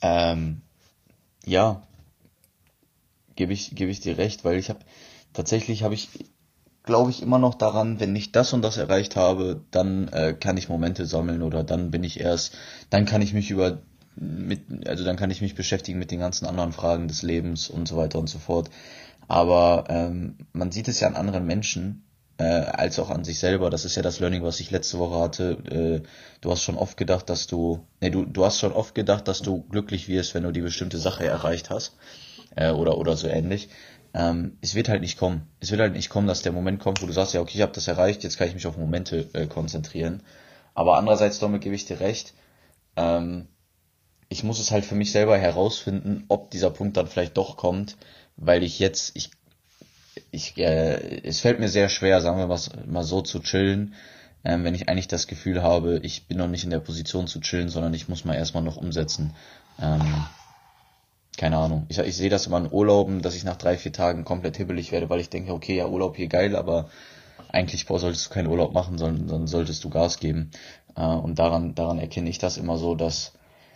Ähm, ja, gebe ich, gebe ich dir recht, weil ich habe, tatsächlich habe ich, glaube ich, immer noch daran, wenn ich das und das erreicht habe, dann äh, kann ich Momente sammeln oder dann bin ich erst, dann kann ich mich über, mit, also dann kann ich mich beschäftigen mit den ganzen anderen Fragen des Lebens und so weiter und so fort. Aber ähm, man sieht es ja an anderen Menschen, äh, als auch an sich selber. Das ist ja das Learning, was ich letzte Woche hatte. Äh, du hast schon oft gedacht, dass du, nee, du, du hast schon oft gedacht, dass du glücklich wirst, wenn du die bestimmte Sache erreicht hast, äh, oder oder so ähnlich. Ähm, es wird halt nicht kommen. Es wird halt nicht kommen, dass der Moment kommt, wo du sagst, ja, okay, ich habe das erreicht, jetzt kann ich mich auf Momente äh, konzentrieren. Aber andererseits, damit gebe ich dir recht. Ähm, ich muss es halt für mich selber herausfinden, ob dieser Punkt dann vielleicht doch kommt, weil ich jetzt, ich, ich, äh, es fällt mir sehr schwer, sagen wir mal, mal so zu chillen, ähm, wenn ich eigentlich das Gefühl habe, ich bin noch nicht in der Position zu chillen, sondern ich muss mal erstmal noch umsetzen. Ähm, keine Ahnung. Ich, ich sehe das immer in Urlauben, dass ich nach drei, vier Tagen komplett hibbelig werde, weil ich denke, okay, ja, Urlaub hier geil, aber eigentlich boah, solltest du keinen Urlaub machen, sondern, sondern solltest du Gas geben. Äh, und daran, daran erkenne ich das immer so, dass,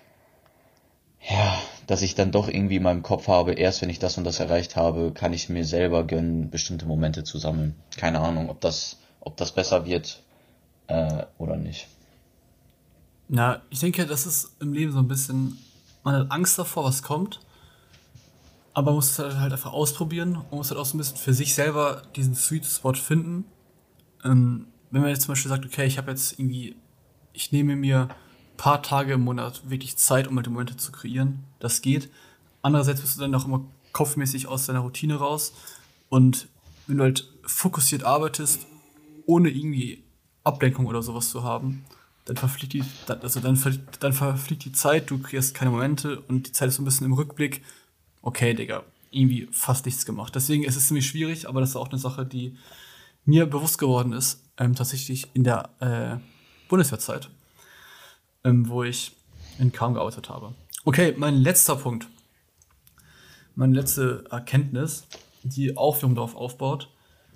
ja, dass ich dann doch irgendwie in meinem Kopf habe, erst wenn ich das und das erreicht habe, kann ich mir selber gönnen, bestimmte Momente zu sammeln. Keine Ahnung, ob das, ob das besser wird, äh, oder nicht. Na, ich denke, das ist im Leben so ein bisschen, man hat Angst davor, was kommt, aber man muss es halt halt einfach ausprobieren und muss halt auch so ein bisschen für sich selber diesen Sweet Spot finden. Ähm, wenn man jetzt zum Beispiel sagt, okay, ich habe jetzt irgendwie, ich nehme mir ein paar Tage im Monat wirklich Zeit, um halt die Momente zu kreieren, das geht. Andererseits bist du dann auch immer kopfmäßig aus deiner Routine raus und wenn du halt fokussiert arbeitest, ohne irgendwie Ablenkung oder sowas zu haben, dann verfliegt die, dann- also dann, ver- dann verfliegt die Zeit, du kriegst keine Momente und die Zeit ist so ein bisschen im Rückblick, okay, Digga, irgendwie fast nichts gemacht. Deswegen ist es ziemlich schwierig, aber das ist auch eine Sache, die mir bewusst geworden ist, ähm, tatsächlich in der äh, Bundeswehrzeit, ähm, wo ich in Kam gearbeitet habe. Okay, mein letzter Punkt, meine letzte Erkenntnis, die auch wiederum darauf aufbaut.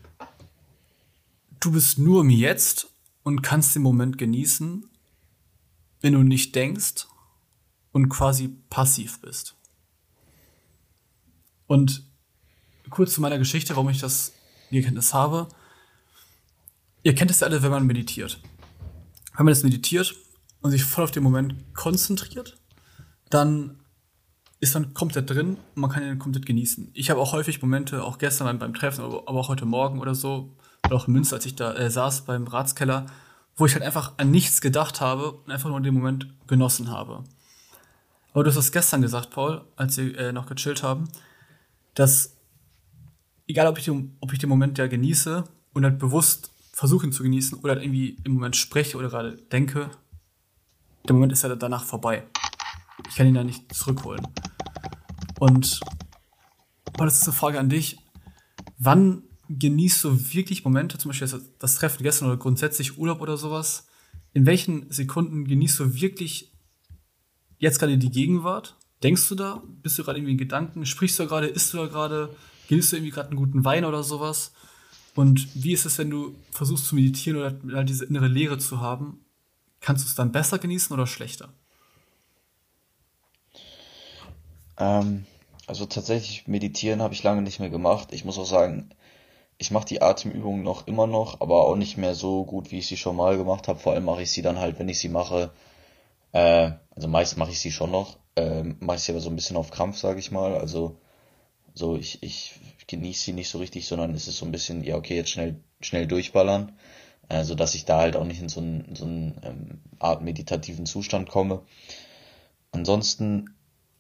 Du bist nur im Jetzt und kannst den Moment genießen, wenn du nicht denkst und quasi passiv bist. Und kurz zu meiner Geschichte, warum ich das die Erkenntnis habe. Ihr kennt es ja alle, wenn man meditiert. Wenn man jetzt meditiert und sich voll auf den Moment konzentriert, dann ist man komplett drin und man kann ihn komplett genießen. Ich habe auch häufig Momente, auch gestern beim, beim Treffen, aber aber auch heute Morgen oder so, oder auch in Münster, als ich da äh, saß beim Ratskeller, wo ich halt einfach an nichts gedacht habe und einfach nur den Moment genossen habe. Aber du hast das gestern gesagt, Paul, als wir äh, noch gechillt haben, dass egal ob ich, den, ob ich den Moment ja genieße und halt bewusst versuche ihn zu genießen oder halt irgendwie im Moment spreche oder gerade denke, der Moment ist ja danach vorbei. Ich kann ihn da nicht zurückholen. Und aber das ist eine Frage an dich. Wann genießt du wirklich Momente, zum Beispiel das, das Treffen gestern oder grundsätzlich Urlaub oder sowas? In welchen Sekunden genießt du wirklich jetzt gerade die Gegenwart? Denkst du da? Bist du gerade irgendwie in Gedanken? Sprichst du da gerade? Isst du da gerade? Genießt du irgendwie gerade einen guten Wein oder sowas? Und wie ist es, wenn du versuchst zu meditieren oder halt diese innere Leere zu haben? Kannst du es dann besser genießen oder schlechter? Ähm, also tatsächlich meditieren habe ich lange nicht mehr gemacht. Ich muss auch sagen, ich mache die Atemübungen noch immer noch, aber auch nicht mehr so gut, wie ich sie schon mal gemacht habe. Vor allem mache ich sie dann halt, wenn ich sie mache, äh, also meist mache ich sie schon noch, ähm, mache ich sie aber so ein bisschen auf Krampf, sage ich mal. Also so ich, ich genieße sie nicht so richtig, sondern es ist so ein bisschen, ja okay, jetzt schnell schnell durchballern, äh, so dass ich da halt auch nicht in so einen so einen ähm, Art meditativen Zustand komme. Ansonsten,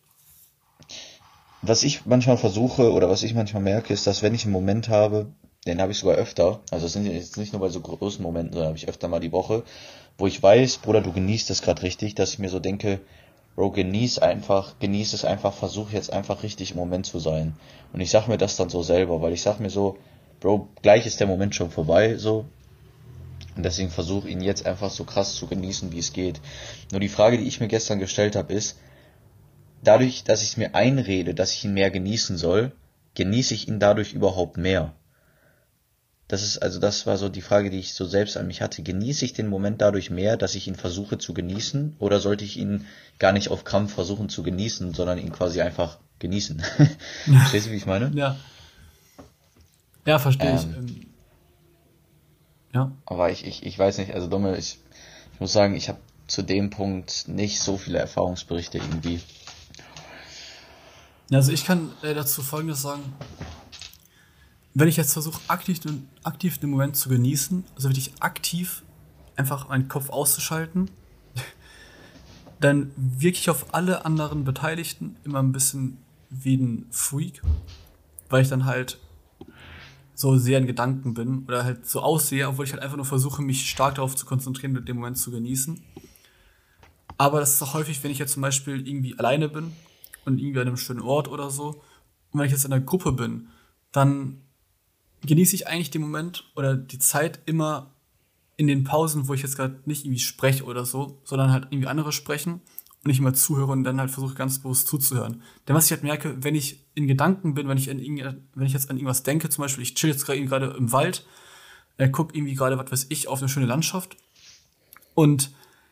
was ich manchmal versuche oder was ich manchmal merke, ist, dass wenn ich einen Moment habe, den habe ich sogar öfter, also es sind jetzt nicht nur bei so großen Momenten, sondern habe ich öfter mal die Woche, wo ich weiß, Bruder, du genießt es gerade richtig, dass ich mir so denke, Bro, genieß einfach, genieß es einfach, versuch jetzt einfach richtig im Moment zu sein. Und ich sag mir das dann so selber, weil ich sag mir so, Bro, gleich ist der Moment schon vorbei, so. Und deswegen versuche ihn jetzt einfach so krass zu genießen, wie es geht. Nur die Frage, die ich mir gestern gestellt habe, ist, dadurch, dass ich es mir einrede, dass ich ihn mehr genießen soll, genieße ich ihn dadurch überhaupt mehr. das ist, also das war so die Frage, die ich so selbst an mich hatte. Genieße ich den Moment dadurch mehr, dass ich ihn versuche zu genießen? Oder sollte ich ihn gar nicht auf Krampf versuchen zu genießen, sondern ihn quasi einfach genießen? Verstehst du, wie ich meine? Ja, ja, verstehe ich. Ähm, Ähm, ja, aber ich, ich, ich weiß nicht, also Dommel, ich, ich muss sagen, ich habe zu dem Punkt nicht so viele Erfahrungsberichte irgendwie. also ich kann äh, dazu Folgendes sagen. Wenn ich jetzt versuche, aktiv, den- aktiv den Moment zu genießen, also wirklich aktiv einfach meinen Kopf auszuschalten, dann wirke ich auf alle anderen Beteiligten immer ein bisschen wie ein Freak, weil ich dann halt so sehr in Gedanken bin oder halt so aussehe, obwohl ich halt einfach nur versuche, mich stark darauf zu konzentrieren und den Moment zu genießen. Aber das ist auch häufig, wenn ich jetzt zum Beispiel irgendwie alleine bin und irgendwie an einem schönen Ort oder so. Und wenn ich jetzt in einer Gruppe bin, dann genieße ich eigentlich den Moment oder die Zeit immer in den Pausen, wo ich jetzt gerade nicht irgendwie spreche oder so, sondern halt irgendwie andere sprechen und ich immer zuhöre und dann halt versuche ganz bewusst zuzuhören. Denn was ich halt merke, wenn ich in Gedanken bin, wenn ich, an irgend- wenn ich jetzt an irgendwas denke, zum Beispiel, ich chill jetzt gerade gerade im Wald, äh, gucke irgendwie gerade, was weiß ich, auf eine schöne Landschaft und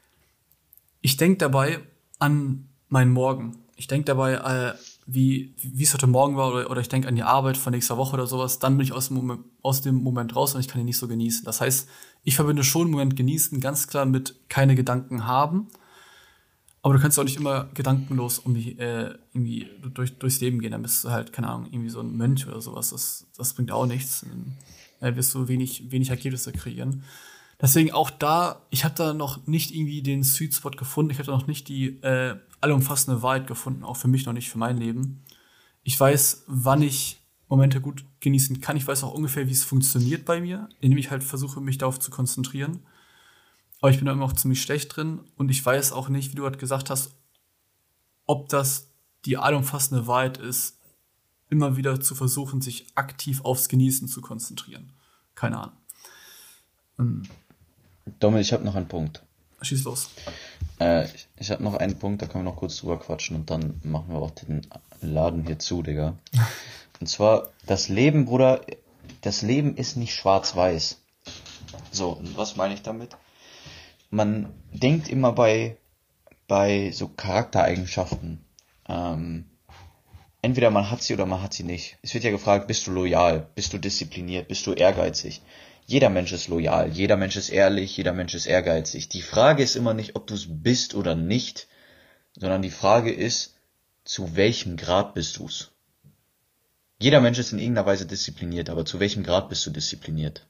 ich denke dabei an meinen Morgen. Ich denke dabei, äh, wie wie es heute Morgen war oder, oder ich denke an die Arbeit von nächster Woche oder sowas. Dann bin ich aus dem Moment, aus dem Moment raus und ich kann ihn nicht so genießen. Das heißt, ich verbinde schon einen Moment genießen ganz klar mit keine Gedanken haben. Aber du kannst auch nicht immer gedankenlos um die, äh, irgendwie durch, durchs Leben gehen. Dann bist du halt, keine Ahnung, irgendwie so ein Mönch oder sowas. Das, das bringt auch nichts. Dann äh, wirst du wenig, wenig Ergebnisse kreieren. Deswegen auch da, ich habe da noch nicht irgendwie den Sweet Spot gefunden. Ich habe da noch nicht die äh, allumfassende Wahrheit gefunden, auch für mich noch nicht, für mein Leben. Ich weiß, wann ich Momente gut genießen kann. Ich weiß auch ungefähr, wie es funktioniert bei mir, indem ich halt versuche, mich darauf zu konzentrieren. Aber ich bin da immer noch ziemlich schlecht drin und ich weiß auch nicht, wie du gerade gesagt hast, ob das die allumfassende Wahrheit ist, immer wieder zu versuchen, sich aktiv aufs Genießen zu konzentrieren. Keine Ahnung. Ähm, Dommel, ich habe noch einen Punkt. Schieß los. Äh, ich ich habe noch einen Punkt, da können wir noch kurz drüber quatschen und dann machen wir auch den Laden hier zu, Digga. Und zwar, das Leben, Bruder, das Leben ist nicht schwarz-weiß. So, und was meine ich damit? Man denkt immer bei, bei so Charaktereigenschaften, ähm, entweder man hat sie oder man hat sie nicht. Es wird ja gefragt, bist du loyal, bist du diszipliniert, bist du ehrgeizig? Jeder Mensch ist loyal, jeder Mensch ist ehrlich, jeder Mensch ist ehrgeizig. Die Frage ist immer nicht, ob du es bist oder nicht, sondern die Frage ist, zu welchem Grad bist du's? Jeder Mensch ist in irgendeiner Weise diszipliniert, aber zu welchem Grad bist du diszipliniert?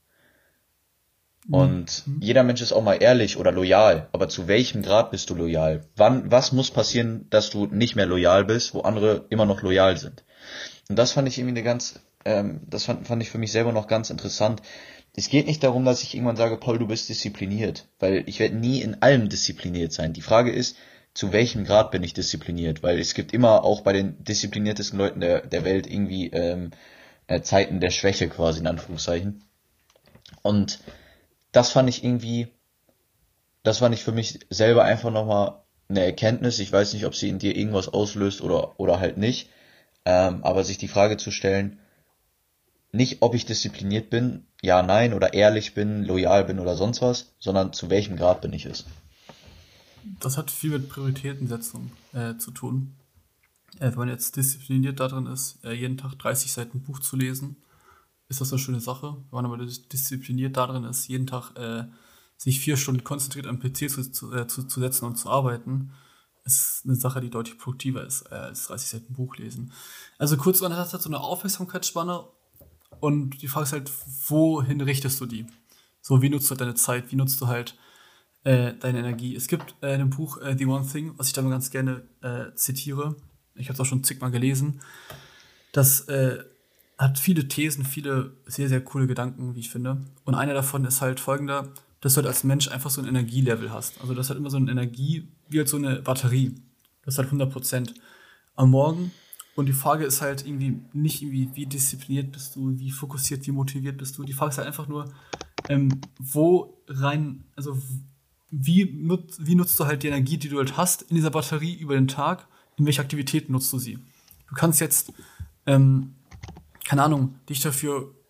Und Mhm. jeder Mensch ist auch mal ehrlich oder loyal, aber zu welchem Grad bist du loyal? Wann, was muss passieren, dass du nicht mehr loyal bist, wo andere immer noch loyal sind? Und das fand ich irgendwie eine ganz, ähm, das fand, fand ich für mich selber noch ganz interessant. Es geht nicht darum, dass ich irgendwann sage, Paul, du bist diszipliniert, weil ich werde nie in allem diszipliniert sein. Die Frage ist, zu welchem Grad bin ich diszipliniert? Weil es gibt immer auch bei den diszipliniertesten Leuten der, der Welt irgendwie ähm, äh, Zeiten der Schwäche quasi, in Anführungszeichen. Und das fand ich irgendwie, das fand ich für mich selber einfach nochmal eine Erkenntnis. Ich weiß nicht, ob sie in dir irgendwas auslöst oder, oder halt nicht. Ähm, aber sich die Frage zu stellen, nicht ob ich diszipliniert bin, ja, nein, oder ehrlich bin, loyal bin oder sonst was, sondern zu welchem Grad bin ich es. Das hat viel mit Prioritätensetzung äh, zu tun. Äh, wenn man jetzt diszipliniert darin ist, äh, jeden Tag dreißig Seiten Buch zu lesen, ist das eine schöne Sache. Wenn man aber dis- diszipliniert darin ist, jeden Tag äh, sich vier Stunden konzentriert am P C zu, zu, äh, zu, zu setzen und zu arbeiten, ist eine Sache, die deutlich produktiver ist äh, als dreißig Seiten Buch lesen. Also kurz, man hat halt so eine Aufmerksamkeitsspanne und die Frage ist halt, wohin richtest du die? So, wie nutzt du halt deine Zeit, wie nutzt du halt äh, deine Energie? Es gibt äh, in einem Buch äh, The One Thing, was ich da mal ganz gerne äh, zitiere, ich habe es auch schon zigmal gelesen, das äh, hat viele Thesen, viele sehr, sehr coole Gedanken, wie ich finde. Und einer davon ist halt folgender, dass du halt als Mensch einfach so ein Energielevel hast. Also das hat immer so eine Energie, wie halt so eine Batterie. Das hat hundert Prozent am Morgen. Und die Frage ist halt irgendwie nicht irgendwie, wie diszipliniert bist du, wie fokussiert, wie motiviert bist du. Die Frage ist halt einfach nur, ähm, wo rein, also w- wie, nut, wie nutzt du halt die Energie, die du halt hast in dieser Batterie über den Tag, in welche Aktivitäten nutzt du sie? Du kannst jetzt, ähm, keine Ahnung, dich dafür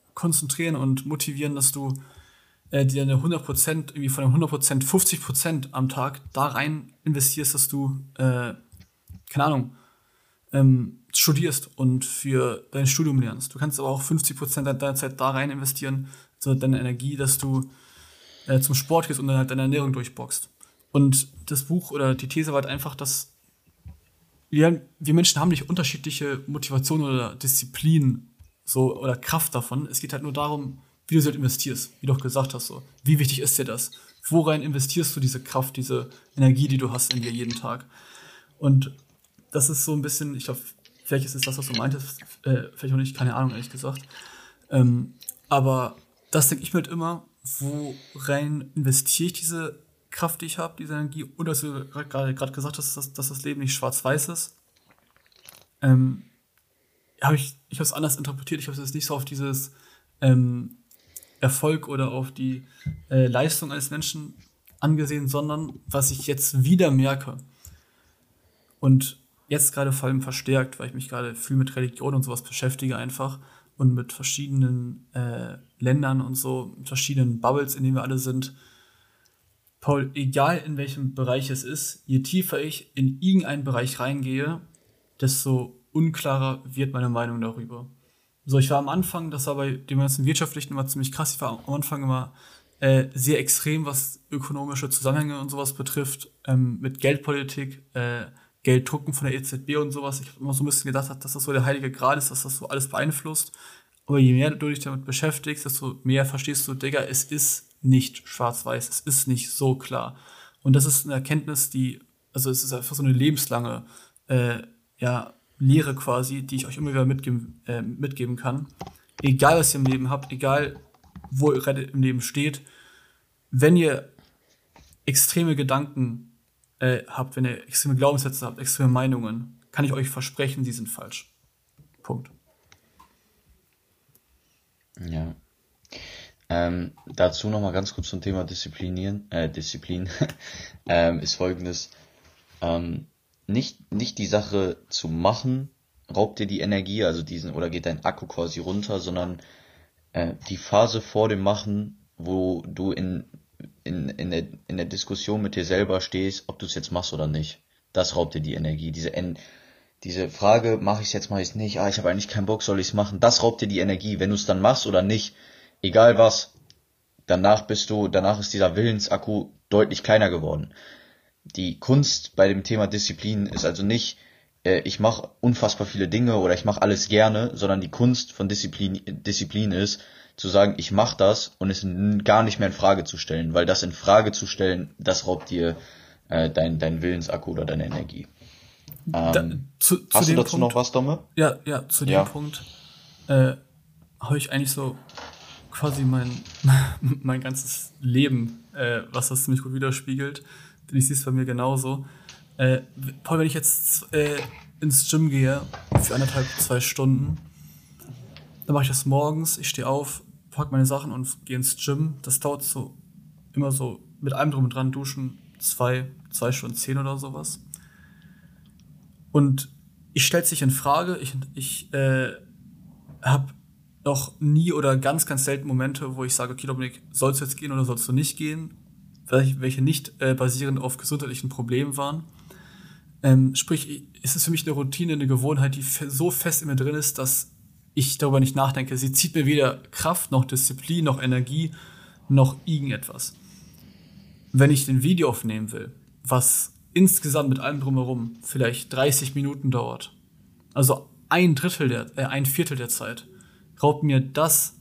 konzentrieren und motivieren, dass du äh, dir eine hundert Prozent, irgendwie von einem hundert Prozent fünfzig Prozent am Tag da rein investierst, dass du, äh, keine Ahnung, ähm, studierst und für dein Studium lernst. Du kannst aber auch fünfzig Prozent deiner Zeit da rein investieren, so deine Energie, dass du äh, zum Sport gehst und dann halt deine Ernährung durchboxst. Und das Buch oder die These war halt einfach, dass wir, wir Menschen haben nicht unterschiedliche Motivationen oder Disziplinen so, oder Kraft davon. Es geht halt nur darum, wie du sie halt investierst, wie du auch gesagt hast. So. Wie wichtig ist dir das? Worein investierst du diese Kraft, diese Energie, die du hast in dir jeden Tag? Und das ist so ein bisschen, ich glaube, vielleicht ist es das, was du meintest, äh, vielleicht auch nicht, keine Ahnung, ehrlich gesagt. Ähm, aber das denke ich mir halt immer, worein investiere ich diese Kraft, die ich habe, diese Energie, und dass du gerade gesagt hast, dass, dass das Leben nicht schwarz-weiß ist. Ähm, habe ich, ich habe es anders interpretiert, ich habe es jetzt nicht so auf dieses ähm, Erfolg oder auf die äh, Leistung eines Menschen angesehen, sondern was ich jetzt wieder merke und jetzt gerade vor allem verstärkt, weil ich mich gerade viel mit Religion und sowas beschäftige einfach und mit verschiedenen äh, Ländern und so, mit verschiedenen Bubbles, in denen wir alle sind. Paul, egal in welchem Bereich es ist, je tiefer ich in irgendeinen Bereich reingehe, desto unklarer wird meine Meinung darüber. So, ich war am Anfang, das war bei dem ganzen Wirtschaftlichen immer ziemlich krass, ich war am Anfang immer äh, sehr extrem, was ökonomische Zusammenhänge und sowas betrifft, ähm, mit Geldpolitik, äh, Gelddrucken von der E Z B und sowas. Ich habe immer so ein bisschen gedacht, dass das so der heilige Gral ist, dass das so alles beeinflusst. Aber je mehr du dich damit beschäftigst, desto mehr verstehst du, Digga, es ist nicht schwarz-weiß, es ist nicht so klar. Und das ist eine Erkenntnis, die, also es ist einfach so eine lebenslange äh, ja, Lehre quasi, die ich euch immer wieder mitgeben, äh, mitgeben kann. Egal, was ihr im Leben habt, egal, wo ihr gerade im Leben steht, wenn ihr extreme Gedanken äh, habt, wenn ihr extreme Glaubenssätze habt, extreme Meinungen, kann ich euch versprechen, die sind falsch. Punkt. Ja. Ähm, dazu nochmal ganz kurz zum Thema Disziplinieren, äh, Disziplin, ähm, ist folgendes, ähm, nicht, nicht die Sache zu machen, raubt dir die Energie, also diesen, oder geht dein Akku quasi runter, sondern äh, die Phase vor dem Machen, wo du in, in, in, der, in der Diskussion mit dir selber stehst, ob du es jetzt machst oder nicht, das raubt dir die Energie, diese en diese Frage, mache ich es jetzt, mache ich es nicht, ah, ich habe eigentlich keinen Bock, soll ich es machen, das raubt dir die Energie, wenn du es dann machst oder nicht, egal was, danach bist du, danach ist dieser Willensakku deutlich kleiner geworden. Die Kunst bei dem Thema Disziplin ist also nicht, äh, ich mache unfassbar viele Dinge oder ich mache alles gerne, sondern die Kunst von Disziplin, Disziplin ist, zu sagen, ich mache das und es gar nicht mehr in Frage zu stellen, weil das in Frage zu stellen, das raubt dir äh, dein, dein Willensakku oder deine Energie. Ähm, Da, zu, zu hast du dem dazu Punkt, noch was, Domme? Ja, ja, zu dem Ja. Punkt äh, habe ich eigentlich so quasi mein, mein ganzes Leben, äh, was das ziemlich gut widerspiegelt. Denn ich sehe es bei mir genauso. Äh, Paul, wenn ich jetzt äh, ins Gym gehe für anderthalb, zwei Stunden, dann mache ich das morgens, ich stehe auf, pack meine Sachen und gehe ins Gym. Das dauert so immer so mit allem drum und dran, duschen, zwei, zwei Stunden zehn oder sowas. Und ich stelle es nicht in Frage, ich, ich äh, habe noch nie oder ganz, ganz selten Momente, wo ich sage, okay, Dominik, sollst du jetzt gehen oder sollst du nicht gehen, welche nicht äh, basierend auf gesundheitlichen Problemen waren. Ähm, sprich, es ist für mich eine Routine, eine Gewohnheit, die fe- so fest in mir drin ist, dass ich darüber nicht nachdenke. Sie zieht mir weder Kraft, noch Disziplin, noch Energie, noch irgendetwas. Wenn ich ein Video aufnehmen will, was insgesamt mit allem drumherum vielleicht dreißig Minuten dauert, also ein Drittel der, äh, ein Viertel der Zeit, raubt mir das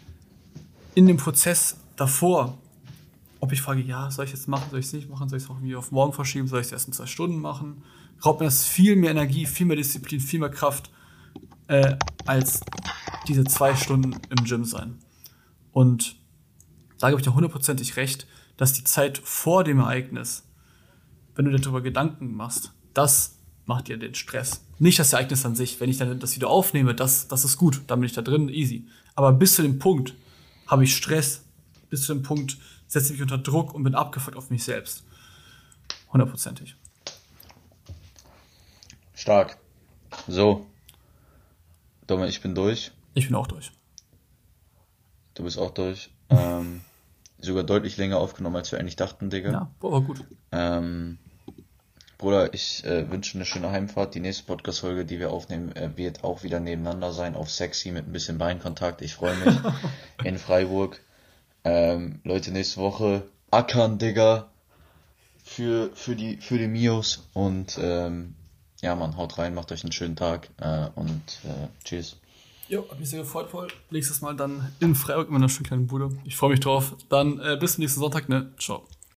in dem Prozess davor, ob ich frage, ja, soll ich jetzt machen, soll ich es nicht machen, soll ich es auch irgendwie auf morgen verschieben, soll ich es erst in zwei Stunden machen, raubt mir das viel mehr Energie, viel mehr Disziplin, viel mehr Kraft, äh, als diese zwei Stunden im Gym sein. Und da gebe ich dir hundertprozentig recht, dass die Zeit vor dem Ereignis, wenn du dir darüber Gedanken machst, das macht dir den Stress. Nicht das Ereignis an sich. Wenn ich dann das Video aufnehme, das, das ist gut, dann bin ich da drin, easy. Aber bis zu dem Punkt habe ich Stress, bis zu dem Punkt setze ich mich unter Druck und bin abgefuckt auf mich selbst. Hundertprozentig. Stark. So. Domme, ich bin durch. Ich bin auch durch. du bist auch durch. Ähm, sogar deutlich länger aufgenommen, als wir eigentlich dachten, Digga. Ja, boah, war gut. Ähm, Bruder, ich äh, wünsche eine schöne Heimfahrt. Die nächste Podcast-Folge, die wir aufnehmen, äh, wird auch wieder nebeneinander sein, auf sexy mit ein bisschen Beinkontakt. Ich freue mich. In Freiburg. Ähm, Leute, nächste Woche ackern, Digga. Für, für die, für die Mios. Und ähm, ja, man, haut rein, macht euch einen schönen Tag. Äh, und äh, tschüss. Jo, hat mich sehr gefreut, Paul. Nächstes Mal dann in Freiburg mit meiner schönen kleinen Bude. Ich freue mich drauf. Dann äh, bis zum nächsten Sonntag, ne? Ciao.